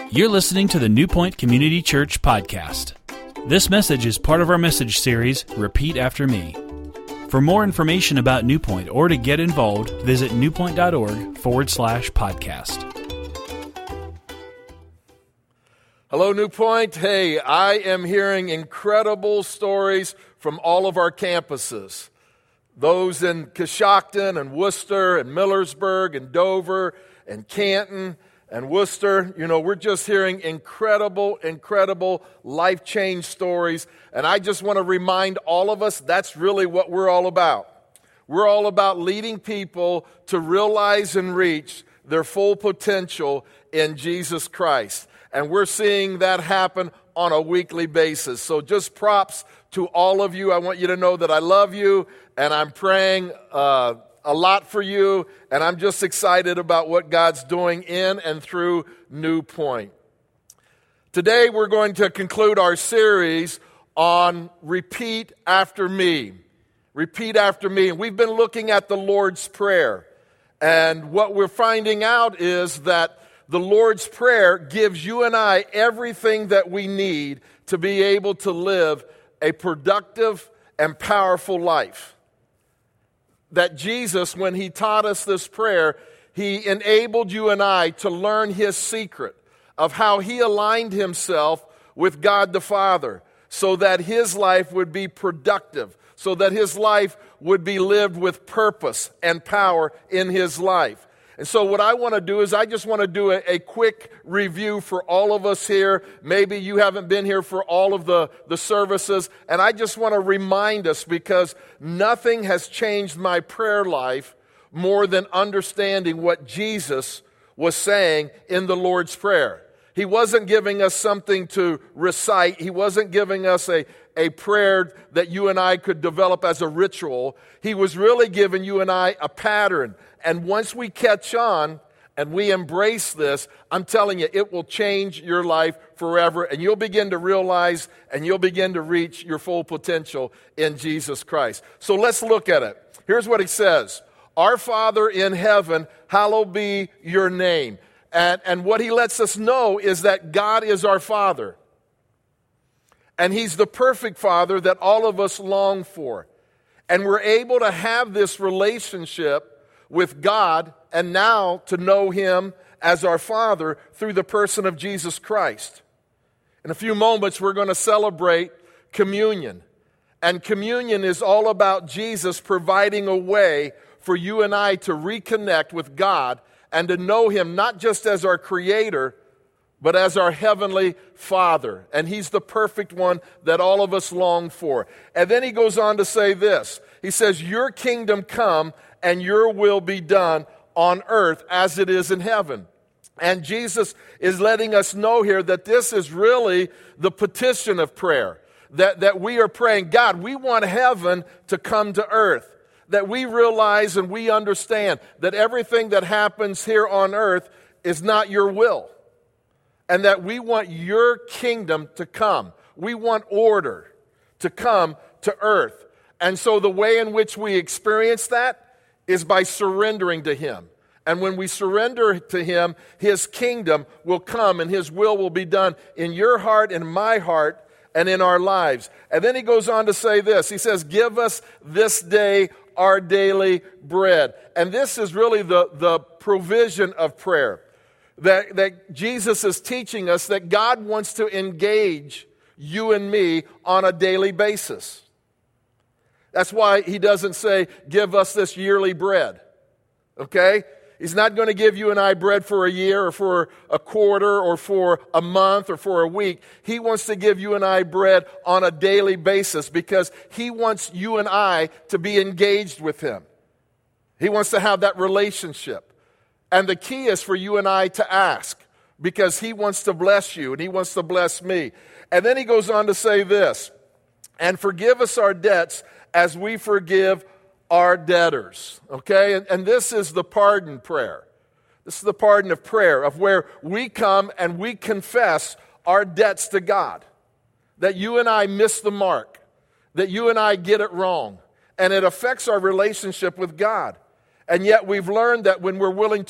You're listening to the New Point Community Church podcast. This message is part of our message series, Repeat After Me. For more information about New Point or to get involved, visit newpoint.org/podcast. Hello, New Point. Hey, I am hearing incredible stories from all of our campuses. Those in Coshocton and Worcester and Millersburg and Dover and Canton and Worcester. You know, we're just hearing incredible life change stories. And I just want to remind all of us that's really what we're all about. We're all about leading people to realize and reach their full potential in Jesus Christ. And we're seeing that happen on a weekly basis. So just props to all of you. I want you to know that I love you and I'm praying a lot for you, and I'm just excited about what God's doing in and through New Point. Today we're going to conclude our series on Repeat After Me. Repeat After Me. And we've been looking at the Lord's Prayer. And what we're finding out is that the Lord's Prayer gives you and I everything that we need to be able to live a productive and powerful life. That Jesus, when He taught us this prayer, He enabled you and I to learn His secret of how He aligned Himself with God the Father so that His life would be productive, so that His life would be lived with purpose and power in His life. And so what I want to do is I just want to do a quick review for all of us here. Maybe you haven't been here for all of the services. And I just want to remind us, because nothing has changed my prayer life more than understanding what Jesus was saying in the Lord's Prayer. He wasn't giving us something to recite. He wasn't giving us a prayer that you and I could develop as a ritual. He was really giving you and I a pattern. And once we catch on and we embrace this, I'm telling you, it will change your life forever. And you'll begin to realize and you'll begin to reach your full potential in Jesus Christ. So let's look at it. Here's what He says. Our Father in heaven, hallowed be your name. And what He lets us know is that God is our Father. And He's the perfect Father that all of us long for. And we're able to have this relationship with God and now to know Him as our Father through the person of Jesus Christ. In a few moments, we're going to celebrate communion. And communion is all about Jesus providing a way for you and I to reconnect with God and to know Him not just as our Creator, but as our Heavenly Father. And He's the perfect one that all of us long for. And then He goes on to say this. He says, your kingdom come and your will be done on earth as it is in heaven. And Jesus is letting us know here that this is really the petition of prayer. That we are praying, God, we want heaven to come to earth. That we realize and we understand that everything that happens here on earth is not your will. And that we want your kingdom to come. We want order to come to earth. And so the way in which we experience that is by surrendering to Him. And when we surrender to Him, His kingdom will come and His will be done in your heart and my heart and in our lives. And then He goes on to say this. He says, give us this day our daily bread. And this is really the provision of prayer. That Jesus is teaching us that God wants to engage you and me on a daily basis. That's why He doesn't say, give us this yearly bread. Okay? He's not going to give you and I bread for a year or for a quarter or for a month or for a week. He wants to give you and I bread on a daily basis because He wants you and I to be engaged with Him. He wants to have that relationship. And the key is for you and I to ask, because He wants to bless you and He wants to bless me. And then He goes on to say this, and forgive us our debts as we forgive our debtors. Okay? And this is the pardon prayer. This is the pardon of prayer, of where we come and we confess our debts to God. That you and I miss the mark. That you and I get it wrong. And it affects our relationship with God. And yet we've learned that when we're willing to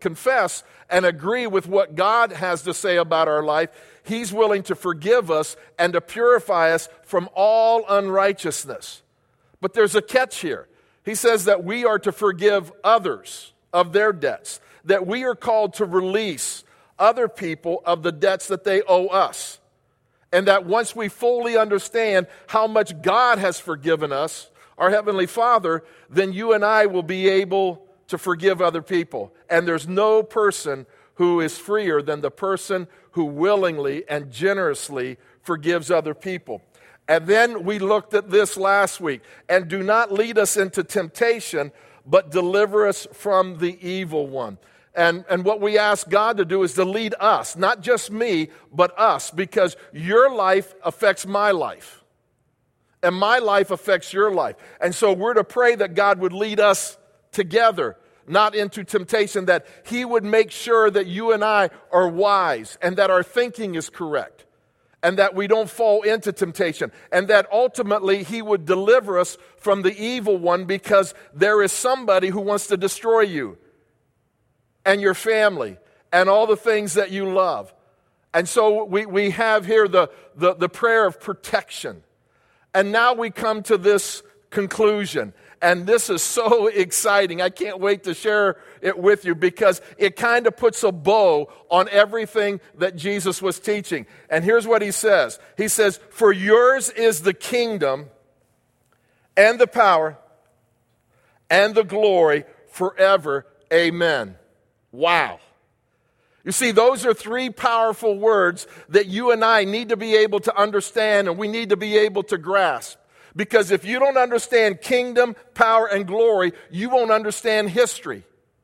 confess and agree with what God has to say about our life, He's willing to forgive us and to purify us from all unrighteousness. But there's a catch here. He says that we are to forgive others of their debts, that we are called to release other people of the debts that they owe us. And that once we fully understand how much God has forgiven us, our Heavenly Father, then you and I will be able to forgive other people. And there's no person who is freer than the person who willingly and generously forgives other people. And then we looked at this last week. And do not lead us into temptation, but deliver us from the evil one. And what we ask God to do is to lead us, not just me, but us, because your life affects my life. And my life affects your life. And so we're to pray that God would lead us together, not into temptation, that He would make sure that you and I are wise and that our thinking is correct and that we don't fall into temptation and that ultimately He would deliver us from the evil one, because there is somebody who wants to destroy you and your family and all the things that you love. And so we have here the prayer of protection. And now we come to this conclusion. And this is so exciting. I can't wait to share it with you, because it kind of puts a bow on everything that Jesus was teaching. And here's what He says. He says, "For yours is the kingdom and the power and the glory forever. Amen." Wow. You see, those are three powerful words that you and I need to be able to understand, and we need to be able to grasp. Because if you don't understand kingdom, power, and glory, you won't understand history.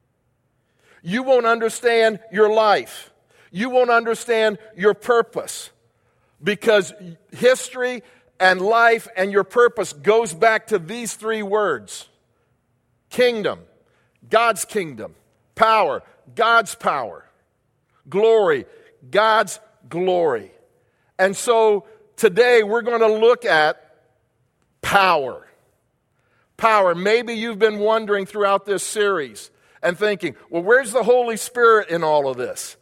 You won't understand your life. You won't understand your purpose. Because history and life and your purpose goes back to these three words. Kingdom, God's kingdom. Power, God's power. Glory, God's glory. And so today we're going to look at power. Power. Maybe you've been wondering throughout this series and thinking, well, where's the Holy Spirit in all of this?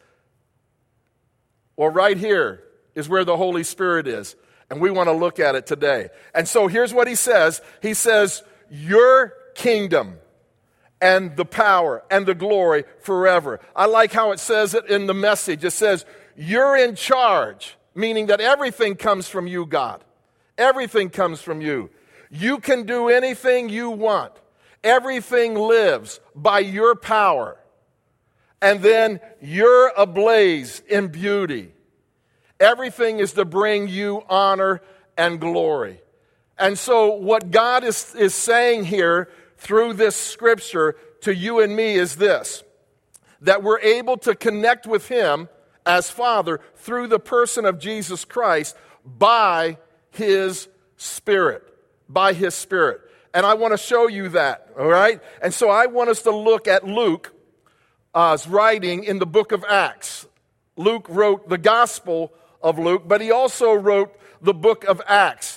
Well, right here is where the Holy Spirit is. And we want to look at it today. And so here's what He says. He says, your kingdom and the power and the glory forever. I like how it says it in the Message. It says, you're in charge, meaning that everything comes from you, God. Everything comes from you. You can do anything you want. Everything lives by your power. And then you're ablaze in beauty. Everything is to bring you honor and glory. And so what God is saying here through this scripture to you and me is this: that we're able to connect with Him as Father through the person of Jesus Christ by His Spirit. By His Spirit. And I want to show you that, all right? And so I want us to look at Luke's writing in the book of Acts. Luke wrote the Gospel of Luke, but he also wrote the book of Acts.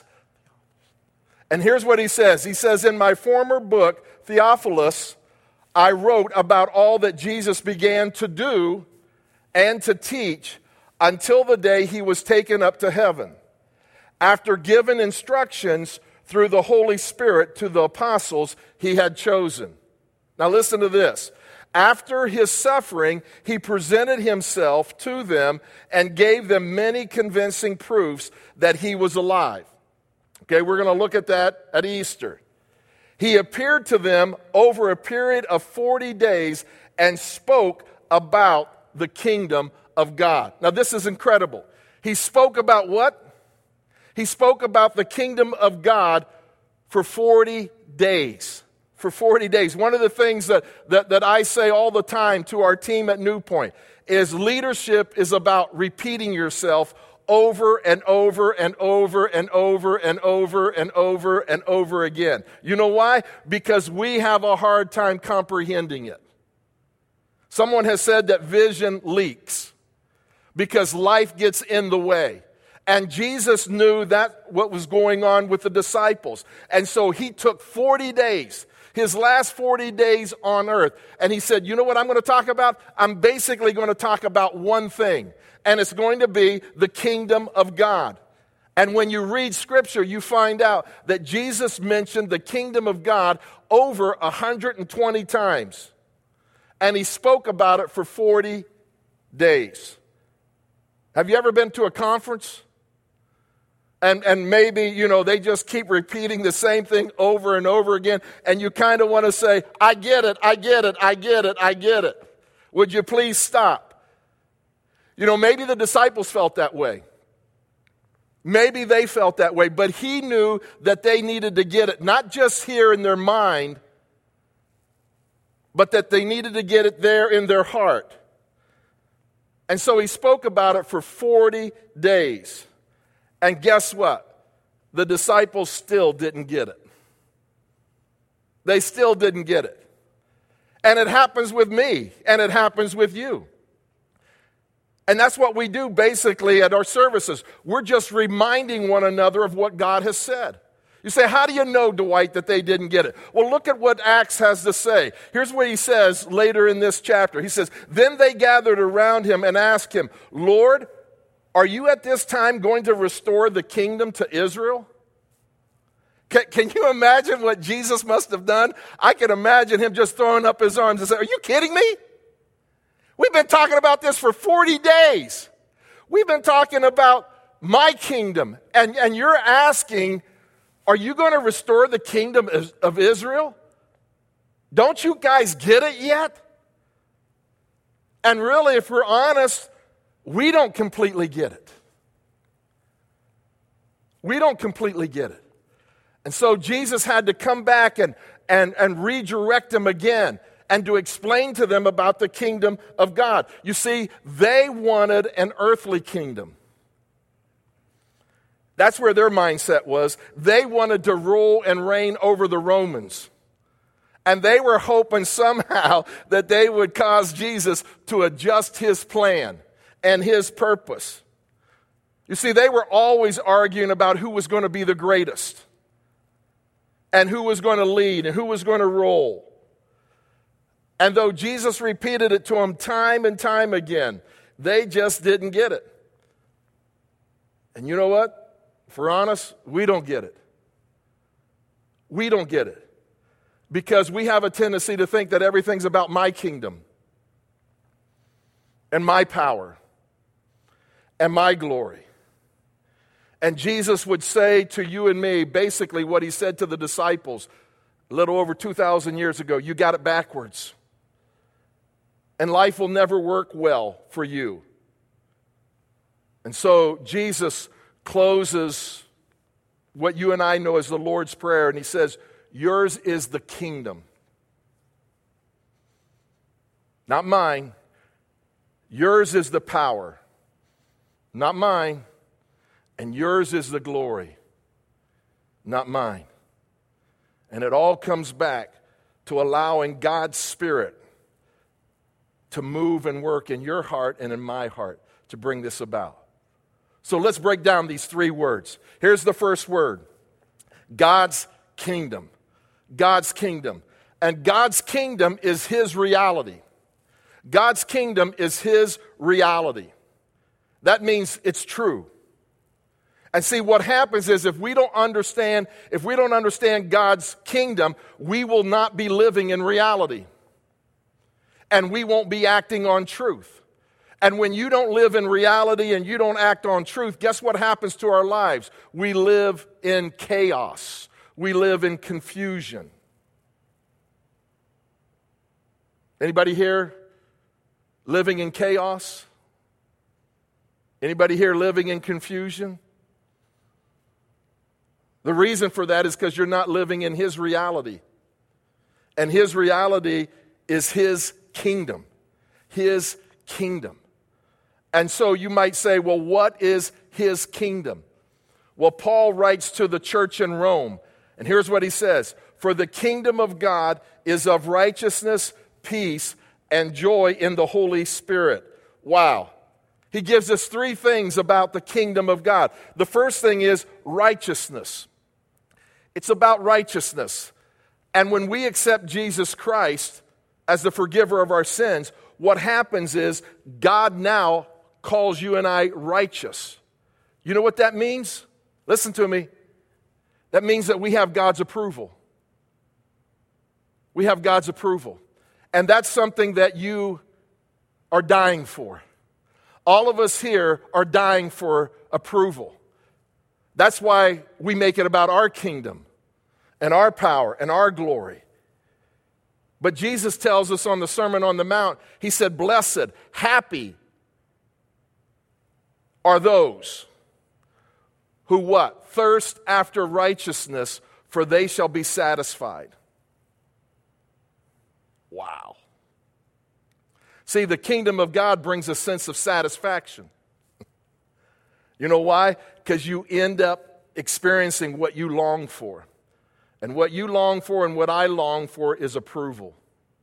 And here's what he says. He says, in my former book, Theophilus, I wrote about all that Jesus began to do and to teach until the day He was taken up to heaven, after giving instructions through the Holy Spirit to the apostles He had chosen. Now listen to this. After His suffering, He presented Himself to them and gave them many convincing proofs that He was alive. Okay, we're going to look at that at Easter. He appeared to them over a period of 40 days and spoke about the kingdom of God. Now this is incredible. He spoke about what? He spoke about the kingdom of God for 40 days. For 40 days. One of the things that I say all the time to our team at New Point is leadership is about repeating yourself over and over and over and over and over and over and over again. You know why? Because we have a hard time comprehending it. Someone has said that vision leaks because life gets in the way. And Jesus knew that what was going on with the disciples. And so He took 40 days. his last 40 days on earth. And he said, you know what I'm going to talk about? I'm basically going to talk about one thing, and it's going to be the kingdom of God. And when you read Scripture, you find out that Jesus mentioned the kingdom of God over 120 times. And he spoke about it for 40 days. Have you ever been to a conference? And maybe, they just keep repeating the same thing over and over again, and you kind of want to say, I get it, I get it, I get it, I get it. Would you please stop? Maybe the disciples felt that way. Maybe they felt that way, but he knew that they needed to get it, not just here in their mind, but that they needed to get it there in their heart. And so he spoke about it for 40 days. And guess what? The disciples still didn't get it. They still didn't get it. And it happens with me, and it happens with you. And that's what we do basically at our services. We're just reminding one another of what God has said. You say, how do you know, Dwight, that they didn't get it? Well, look at what Acts has to say. Here's what he says later in this chapter. He says, then they gathered around him and asked him, Lord, are you at this time going to restore the kingdom to Israel? Can you imagine what Jesus must have done? I can imagine him just throwing up his arms and saying, are you kidding me? We've been talking about this for 40 days. We've been talking about my kingdom. And you're asking, are you going to restore the kingdom of Israel? Don't you guys get it yet? And really, if we're honest, we don't completely get it. We don't completely get it. And so Jesus had to come back and redirect them again and to explain to them about the kingdom of God. You see, they wanted an earthly kingdom. That's where their mindset was. They wanted to rule and reign over the Romans. And they were hoping somehow that they would cause Jesus to adjust his plan and his purpose. You see, they were always arguing about who was going to be the greatest and who was going to lead and who was going to rule. And though Jesus repeated it to them time and time again, they just didn't get it. And you know what? If we're honest, we don't get it. We don't get it. Because we have a tendency to think that everything's about my kingdom and my power and my glory. And Jesus would say to you and me basically what he said to the disciples a little over 2,000 years ago. You got it backwards. And life will never work well for you. And so Jesus closes what you and I know as the Lord's Prayer, and he says, yours is the kingdom. Not mine. Yours is the power. Not mine. And yours is the glory. Not mine. And it all comes back to allowing God's Spirit to move and work in your heart and in my heart to bring this about. So let's break down these three words. Here's the first word. God's kingdom. God's kingdom. And God's kingdom is his reality. God's kingdom is his reality. That means it's true. And see, what happens is if we don't understand God's kingdom, we will not be living in reality. And we won't be acting on truth. And when you don't live in reality and you don't act on truth, guess what happens to our lives? We live in chaos. We live in confusion. Anybody here living in chaos? Anybody here living in confusion? The reason for that is because you're not living in his reality. And his reality is his kingdom. His kingdom. And so you might say, well, what is his kingdom? Well, Paul writes to the church in Rome, and here's what he says. For the kingdom of God is of righteousness, peace, and joy in the Holy Spirit. Wow. He gives us three things about the kingdom of God. The first thing is righteousness. It's about righteousness. And when we accept Jesus Christ as the forgiver of our sins, what happens is God now calls you and I righteous. You know what that means? Listen to me. That means that we have God's approval. We have God's approval. And that's something that you are dying for. All of us here are dying for approval. That's why we make it about our kingdom and our power and our glory. But Jesus tells us on the Sermon on the Mount, he said, blessed, happy are those who what? Thirst after righteousness, for they shall be satisfied. Wow. See, the kingdom of God brings a sense of satisfaction. You know why? Because you end up experiencing what you long for. And what you long for and what I long for is approval.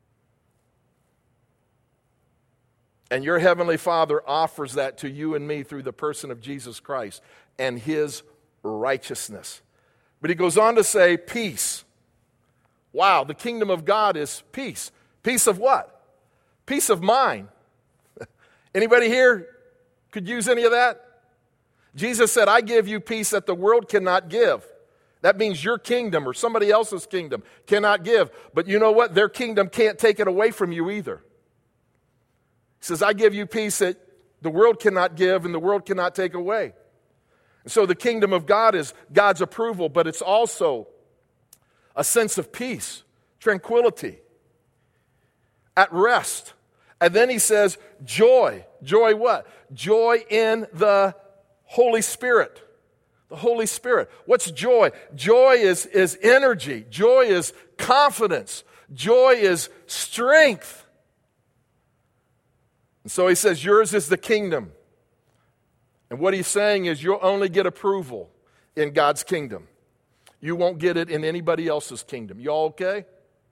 And your Heavenly Father offers that to you and me through the person of Jesus Christ and His righteousness. But He goes on to say, peace. Wow, the kingdom of God is peace. Peace of what? Peace of mind. Anybody here could use any of that? Jesus said, I give you peace that the world cannot give. That means your kingdom or somebody else's kingdom cannot give. But you know what? Their kingdom can't take it away from you either. He says, I give you peace that the world cannot give and the world cannot take away. And so the kingdom of God is God's approval, but it's also a sense of peace, tranquility, at rest. And then he says, joy. Joy what? Joy in the Holy Spirit. The Holy Spirit. What's joy? Joy is energy. Joy is confidence. Joy is strength. And so he says, yours is the kingdom. And what he's saying is you'll only get approval in God's kingdom. You won't get it in anybody else's kingdom. You all okay?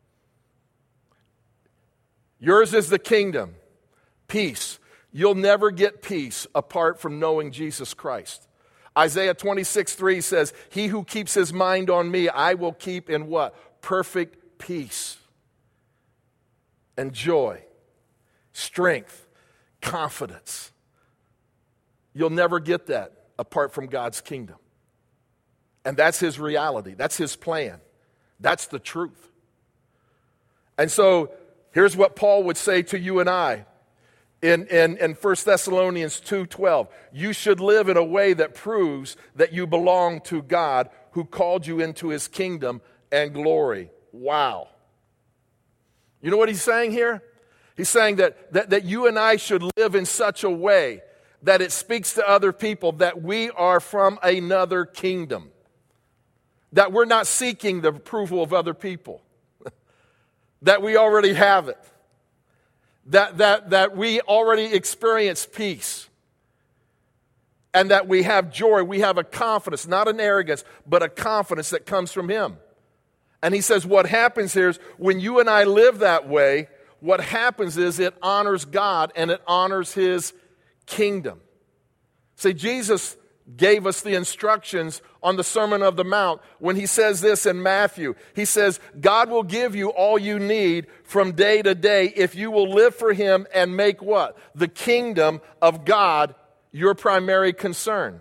Yours is the kingdom. Peace. You'll never get peace apart from knowing Jesus Christ. Isaiah 26:3 says, he who keeps his mind on me, I will keep in what? Perfect peace and joy, strength, confidence. You'll never get that apart from God's kingdom. And that's His reality. That's His plan. That's the truth. And so here's what Paul would say to you and I in 1 Thessalonians 2:12. You should live in a way that proves that you belong to God who called you into His kingdom and glory. Wow. You know what he's saying here? He's saying that you and I should live in such a way that it speaks to other people that we are from another kingdom. That we're not seeking the approval of other people. That we already have it. That we already experience peace. And that we have joy. We have a confidence, not an arrogance, but a confidence that comes from Him. And he says what happens here is when you and I live that way, what happens is it honors God and it honors His kingdom. See, Jesus gave us the instructions on the Sermon on the Mount when He says this in Matthew. He says, God will give you all you need from day to day if you will live for Him and make what? The kingdom of God your primary concern.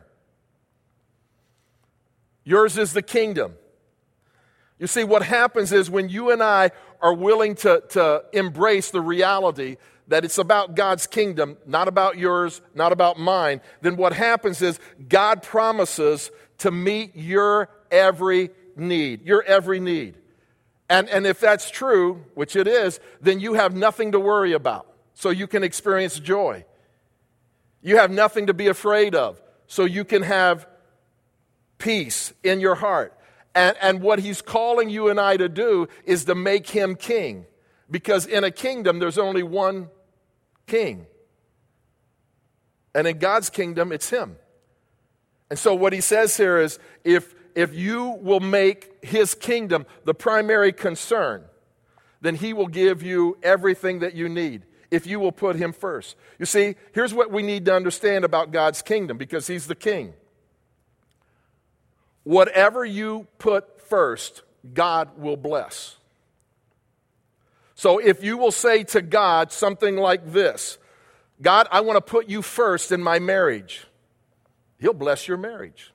Yours is the kingdom. You see, what happens is when you and I are willing to embrace the reality that it's about God's kingdom, not about yours, not about mine, then what happens is God promises to meet your every need, your every need. And if that's true, which it is, then you have nothing to worry about, so you can experience joy. You have nothing to be afraid of, so you can have peace in your heart. And what He's calling you and I to do is to make Him king. Because in a kingdom, there's only one king. And in God's kingdom, it's Him. And so what He says here is, if you will make His kingdom the primary concern, then He will give you everything that you need, if you will put Him first. You see, here's what we need to understand about God's kingdom, because He's the king. Whatever you put first, God will bless. So if you will say to God something like this, God, I want to put you first in my marriage, He'll bless your marriage.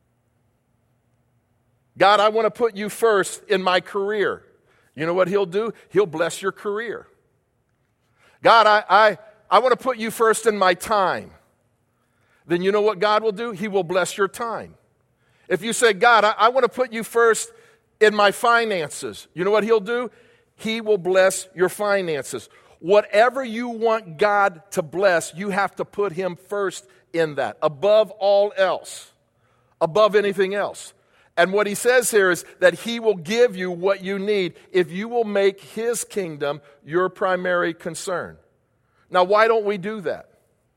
God, I want to put you first in my career. You know what He'll do? He'll bless your career. God, I want to put you first in my time. Then you know what God will do? He will bless your time. If you say, God, I want to put you first in my finances, you know what He'll do? He will bless your finances. Whatever you want God to bless, you have to put Him first in that, above all else, above anything else. And what He says here is that He will give you what you need if you will make His kingdom your primary concern. Now, why don't we do that?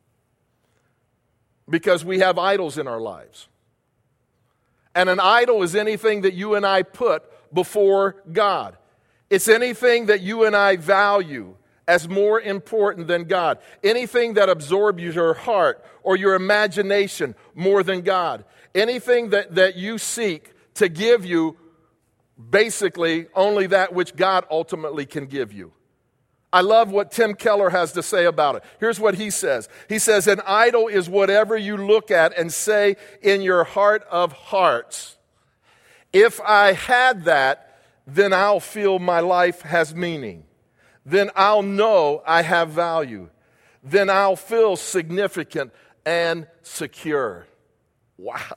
Because we have idols in our lives. And an idol is anything that you and I put before God. It's anything that you and I value as more important than God. Anything that absorbs your heart or your imagination more than God. Anything that you seek to give you basically only that which God ultimately can give you. I love what Tim Keller has to say about it. Here's what he says. He says, an idol is whatever you look at and say in your heart of hearts, if I had that, then I'll feel my life has meaning. Then I'll know I have value. Then I'll feel significant and secure. Wow.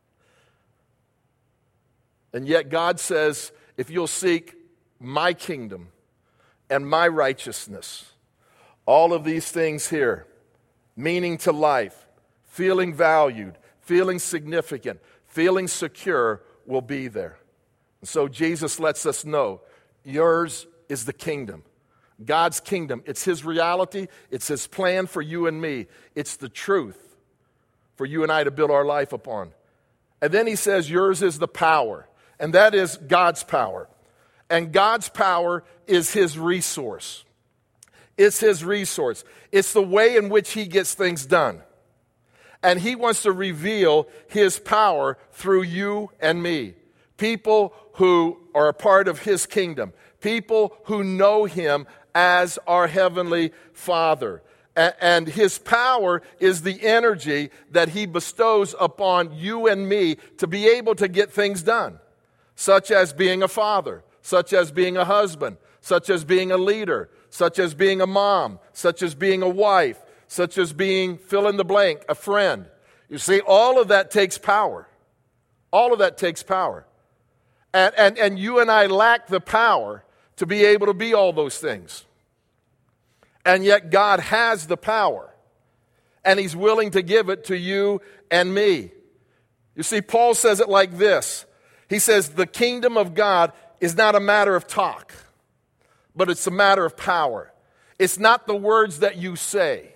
And yet God says, if you'll seek my kingdom and my righteousness, all of these things here, meaning to life, feeling valued, feeling significant, feeling secure, will be there. And so Jesus lets us know, yours is the kingdom. God's kingdom. It's His reality. It's His plan for you and me. It's the truth for you and I to build our life upon. And then He says, yours is the power. And that is God's power. And God's power is His resource. It's His resource. It's the way in which He gets things done. And He wants to reveal His power through you and me. People who are a part of His kingdom. People who know Him as our Heavenly Father. And His power is the energy that He bestows upon you and me to be able to get things done. Such as being a father, such as being a husband, such as being a leader, such as being a mom, such as being a wife, such as being, fill in the blank, a friend. You see, all of that takes power. All of that takes power. And you and I lack the power to be able to be all those things. And yet God has the power. And He's willing to give it to you and me. You see, Paul says it like this. He says, the kingdom of God is not a matter of talk, but it's a matter of power. It's not the words that you say.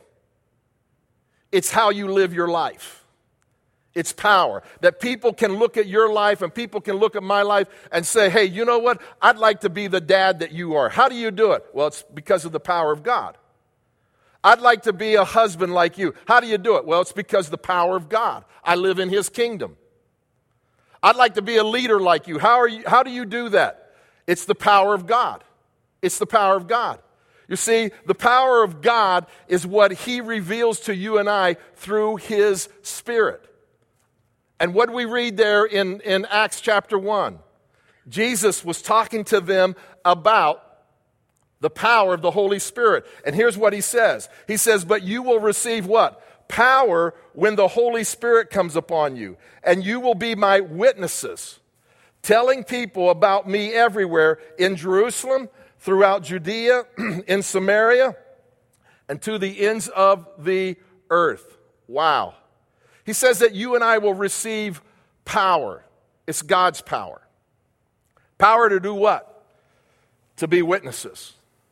It's how you live your life. It's power. That people can look at your life and people can look at my life and say, hey, you know what? I'd like to be the dad that you are. How do you do it? Well, it's because of the power of God. I'd like to be a husband like you. How do you do it? Well, it's because of the power of God. I live in His kingdom. I'd like to be a leader like you. How do you do that? It's the power of God. It's the power of God. You see, the power of God is what He reveals to you and I through His Spirit. And what we read there in Acts chapter 1, Jesus was talking to them about the power of the Holy Spirit. And here's what He says. He says, but you will receive what? Power when the Holy Spirit comes upon you, and you will be my witnesses, telling people about me everywhere in Jerusalem, throughout Judea, in Samaria, and to the ends of the earth. Wow. He says that you and I will receive power. It's God's power. Power to do what? To be witnesses.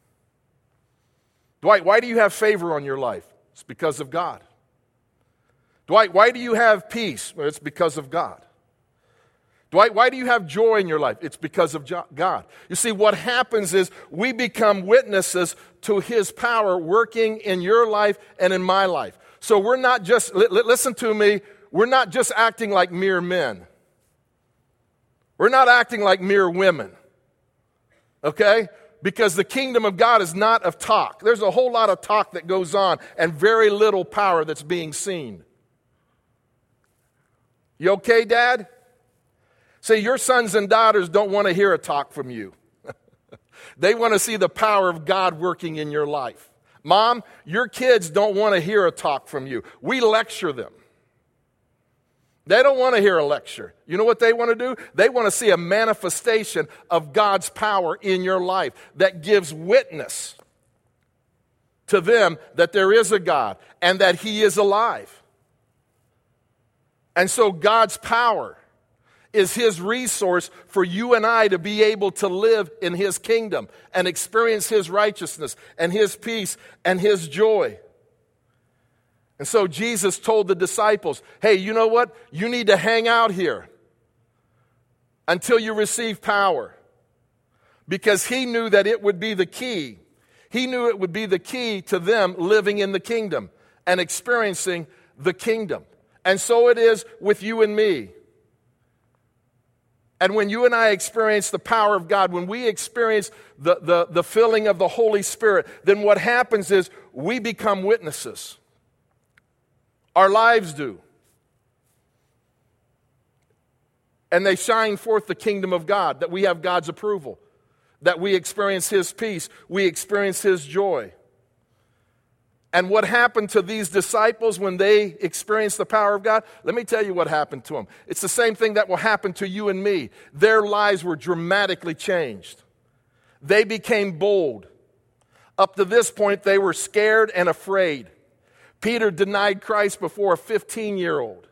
Dwight, why do you have favor on your life? It's because of God. Dwight, why do you have peace? Well, it's because of God. Dwight, why do you have joy in your life? It's because of God. You see, what happens is we become witnesses to His power working in your life and in my life. So we're not just, listen to me, we're not just acting like mere men. We're not acting like mere women. Okay? Because the kingdom of God is not of talk. There's a whole lot of talk that goes on and very little power that's being seen. You okay, Dad? See, your sons and daughters don't want to hear a talk from you. They want to see the power of God working in your life. Mom, your kids don't want to hear a talk from you. We lecture them. They don't want to hear a lecture. You know what they want to do? They want to see a manifestation of God's power in your life that gives witness to them that there is a God and that He is alive. And so God's power is His resource for you and I to be able to live in His kingdom and experience His righteousness and His peace and His joy. And so Jesus told the disciples, hey, you know what? You need to hang out here until you receive power. Because He knew that it would be the key. He knew it would be the key to them living in the kingdom and experiencing the kingdom. And so it is with you and me. And when you and I experience the power of God, when we experience the filling of the Holy Spirit, then what happens is we become witnesses. Our lives do. And they shine forth the kingdom of God, that we have God's approval, that we experience His peace, we experience His joy. And what happened to these disciples when they experienced the power of God? Let me tell you what happened to them. It's the same thing that will happen to you and me. Their lives were dramatically changed. They became bold. Up to this point, they were scared and afraid. Peter denied Christ before a 15-year-old.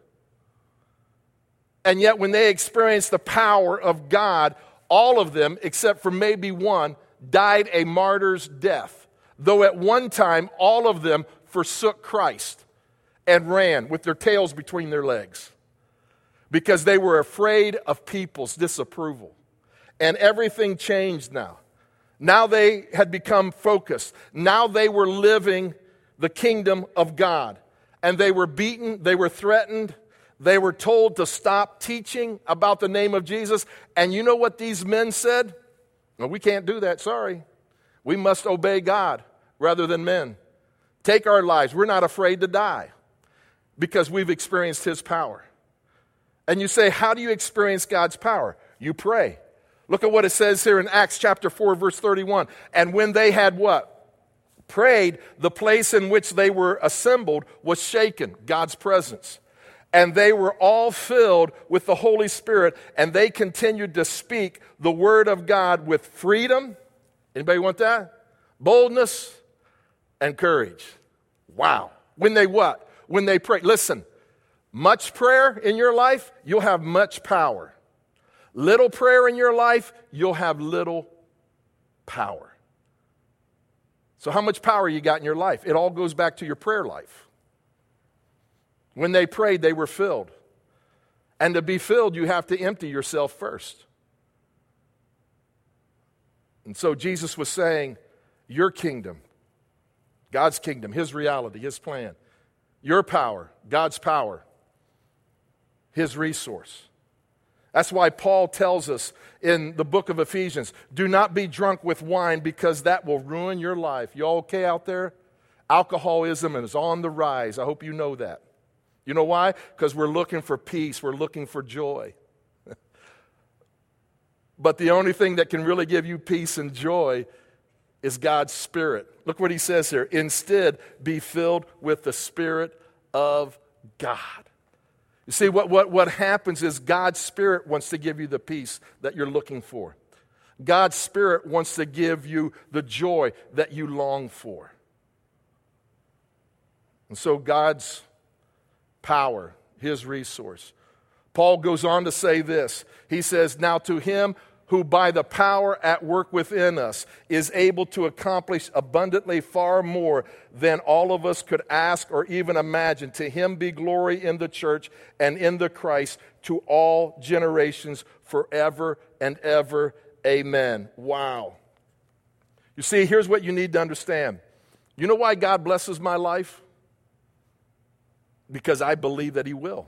And yet when they experienced the power of God, all of them, except for maybe one, died a martyr's death. Though at one time, all of them forsook Christ and ran with their tails between their legs because they were afraid of people's disapproval. And everything changed now. Now they had become focused. Now they were living the kingdom of God. And they were beaten, they were threatened, they were told to stop teaching about the name of Jesus. And you know what these men said? Well, we can't do that, sorry. We must obey God rather than men. Take our lives. We're not afraid to die because we've experienced His power. And you say, how do you experience God's power? You pray. Look at what it says here in Acts chapter 4, verse 31. And when they had what? Prayed, the place in which they were assembled was shaken, God's presence. And they were all filled with the Holy Spirit, and they continued to speak the word of God with freedom. Anybody want that? Boldness and courage. Wow. When they what? When they pray. Listen, much prayer in your life, you'll have much power. Little prayer in your life, you'll have little power. So how much power you got in your life? It all goes back to your prayer life. When they prayed, they were filled. And to be filled, you have to empty yourself first. And so Jesus was saying, your kingdom, God's kingdom, His reality, His plan, your power, God's power, His resource. That's why Paul tells us in the book of Ephesians, do not be drunk with wine because that will ruin your life. You all okay out there? Alcoholism is on the rise. I hope you know that. You know why? Because we're looking for peace. We're looking for joy. But the only thing that can really give you peace and joy is God's Spirit. Look what he says here. Instead, be filled with the Spirit of God. You see, what happens is God's Spirit wants to give you the peace that you're looking for. God's Spirit wants to give you the joy that you long for. And so God's power, His resource. Paul goes on to say this. He says, now to Him who by the power at work within us is able to accomplish abundantly far more than all of us could ask or even imagine. To Him be glory in the church and in the Christ to all generations forever and ever. Amen. Wow. You see, here's what you need to understand. You know why God blesses my life? Because I believe that He will.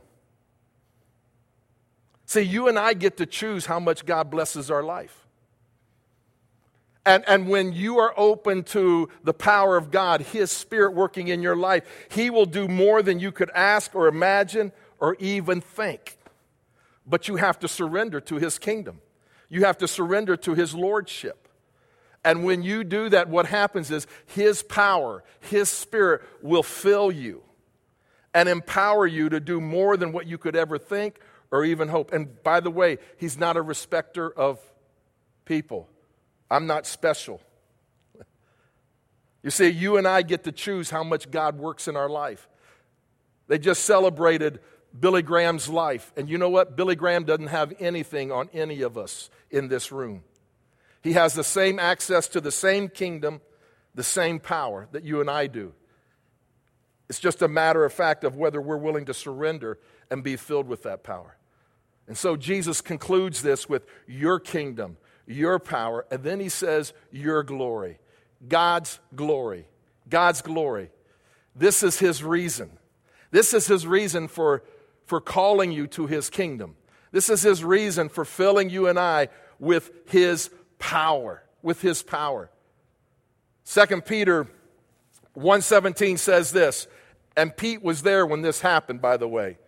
See, you and I get to choose how much God blesses our life. And when you are open to the power of God, His Spirit working in your life, He will do more than you could ask or imagine or even think. But you have to surrender to His kingdom. You have to surrender to His lordship. And when you do that, what happens is His power, His Spirit will fill you and empower you to do more than what you could ever think or even hope. And by the way, He's not a respecter of people. I'm not special. You see, you and I get to choose how much God works in our life. They just celebrated Billy Graham's life. And you know what? Billy Graham doesn't have anything on any of us in this room. He has the same access to the same kingdom, the same power that you and I do. It's just a matter of fact of whether we're willing to surrender and be filled with that power. And so Jesus concludes this with your kingdom, your power, and then He says your glory. God's glory. God's glory. This is His reason. This is His reason for calling you to His kingdom. This is His reason for filling you and I with His power. With His power. 2 Peter 1:17 says this, and Pete was there when this happened, by the way.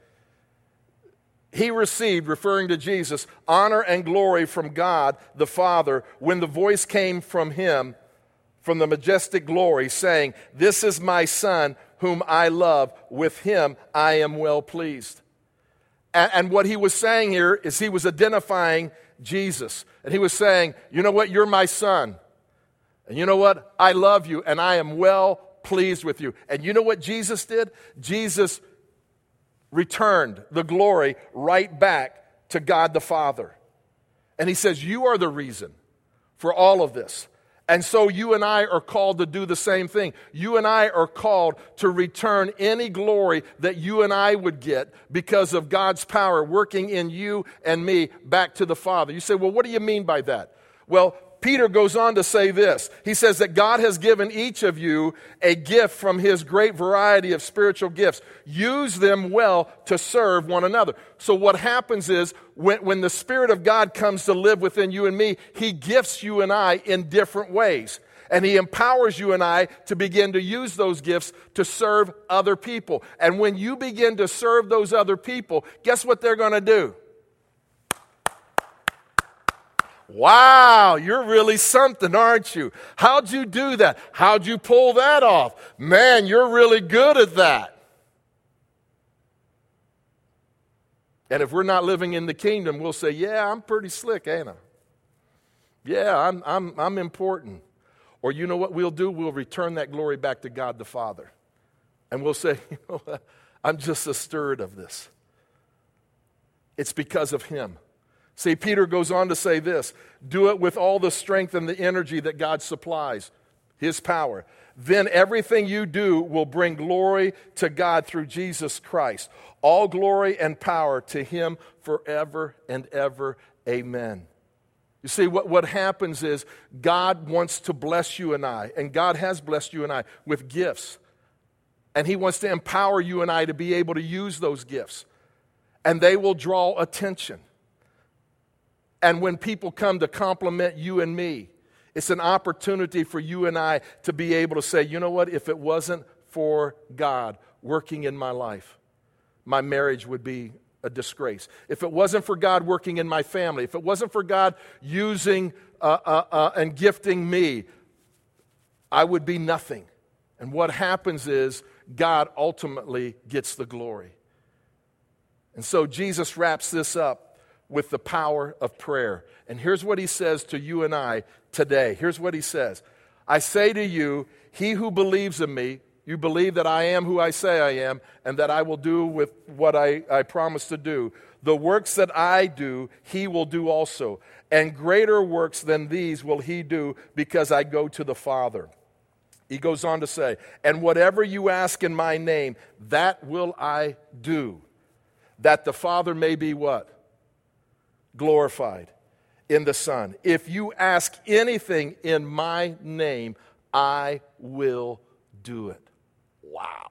He received, referring to Jesus, honor and glory from God the Father when the voice came from Him, from the majestic glory, saying, "This is my Son whom I love. With Him I am well pleased." And what He was saying here is He was identifying Jesus. And He was saying, you know what, you're my Son. And you know what, I love you and I am well pleased with you. And you know what Jesus did? Jesus returned the glory right back to God the Father. And He says, you are the reason for all of this. And so you and I are called to do the same thing. You and I are called to return any glory that you and I would get because of God's power working in you and me back to the Father. You say, well, what do you mean by that? Well, Peter goes on to say this. He says that God has given each of you a gift from His great variety of spiritual gifts. Use them well to serve one another. So what happens is when the Spirit of God comes to live within you and me, He gifts you and I in different ways. And He empowers you and I to begin to use those gifts to serve other people. And when you begin to serve those other people, guess what they're going to do? Wow, you're really something, aren't you? How'd you do that? How'd you pull that off? Man, you're really good at that. And if we're not living in the kingdom, we'll say, yeah, I'm pretty slick, ain't I? Yeah, I'm important. Or you know what we'll do? We'll return that glory back to God the Father. And we'll say, you know what? I'm just a steward of this. It's because of Him. See, Peter goes on to say this, do it with all the strength and the energy that God supplies, His power. Then everything you do will bring glory to God through Jesus Christ. All glory and power to Him forever and ever. Amen. You see, what happens is God wants to bless you and I, and God has blessed you and I with gifts. And He wants to empower you and I to be able to use those gifts. And they will draw attention. And when people come to compliment you and me, it's an opportunity for you and I to be able to say, you know what, if it wasn't for God working in my life, my marriage would be a disgrace. If it wasn't for God working in my family, if it wasn't for God using and gifting me, I would be nothing. And what happens is God ultimately gets the glory. And so Jesus wraps this up with the power of prayer. And here's what He says to you and I today. Here's what He says. I say to you, he who believes in me, you believe that I am who I say I am, and that I will do with what I promise to do. The works that I do, he will do also. And greater works than these will he do, because I go to the Father. He goes on to say, and whatever you ask in my name, that will I do, that the Father may be what? Glorified in the Son. If you ask anything in my name, I will do it. Wow.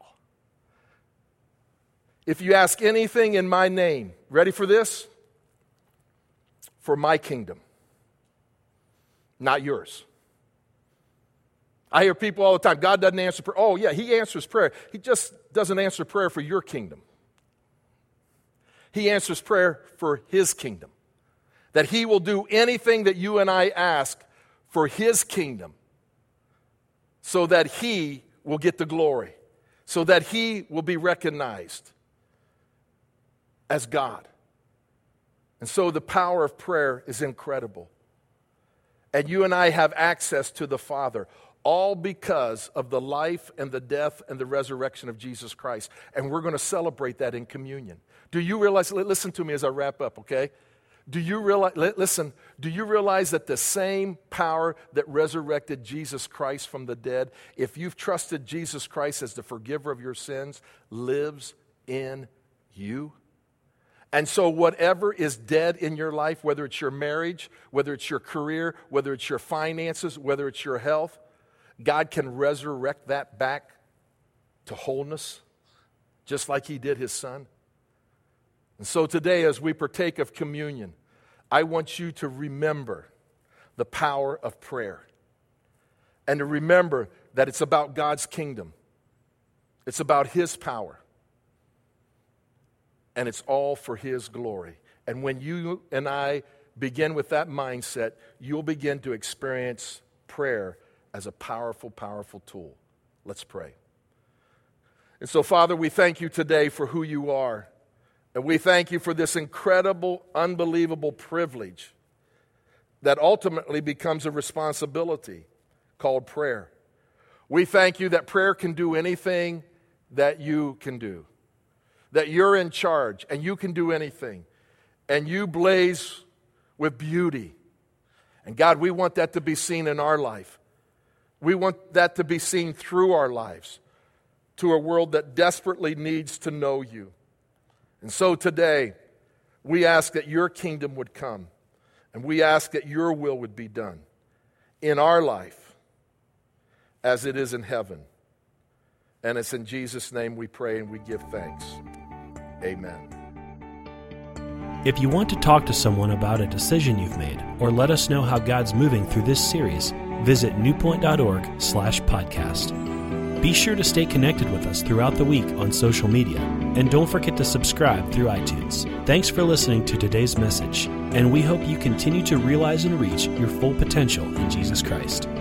If you ask anything in my name, ready for this? For my kingdom, not yours. I hear people all the time, God doesn't answer prayer. Oh, yeah, He answers prayer. He just doesn't answer prayer for your kingdom. He answers prayer for His kingdom. That He will do anything that you and I ask for His kingdom so that He will get the glory, so that He will be recognized as God. And so the power of prayer is incredible. And you and I have access to the Father, all because of the life and the death and the resurrection of Jesus Christ. And we're going to celebrate that in communion. Do you realize, listen to me as I wrap up, okay? Do you realize that the same power that resurrected Jesus Christ from the dead, if you've trusted Jesus Christ as the forgiver of your sins, lives in you? And so whatever is dead in your life, whether it's your marriage, whether it's your career, whether it's your finances, whether it's your health, God can resurrect that back to wholeness, just like He did His Son. And so today, as we partake of communion, I want you to remember the power of prayer. And to remember that it's about God's kingdom. It's about His power. And it's all for His glory. And when you and I begin with that mindset, you'll begin to experience prayer as a powerful, powerful tool. Let's pray. And so, Father, we thank You today for who You are. And we thank You for this incredible, unbelievable privilege that ultimately becomes a responsibility called prayer. We thank You that prayer can do anything that You can do. That You're in charge and You can do anything. And You blaze with beauty. And God, we want that to be seen in our life. We want that to be seen through our lives to a world that desperately needs to know You. And so today, we ask that Your kingdom would come. And we ask that Your will would be done in our life as it is in heaven. And it's in Jesus' name we pray and we give thanks. Amen. If you want to talk to someone about a decision you've made, or let us know how God's moving through this series, visit newpoint.org/podcast. Be sure to stay connected with us throughout the week on social media, and don't forget to subscribe through iTunes. Thanks for listening to today's message, and we hope you continue to realize and reach your full potential in Jesus Christ.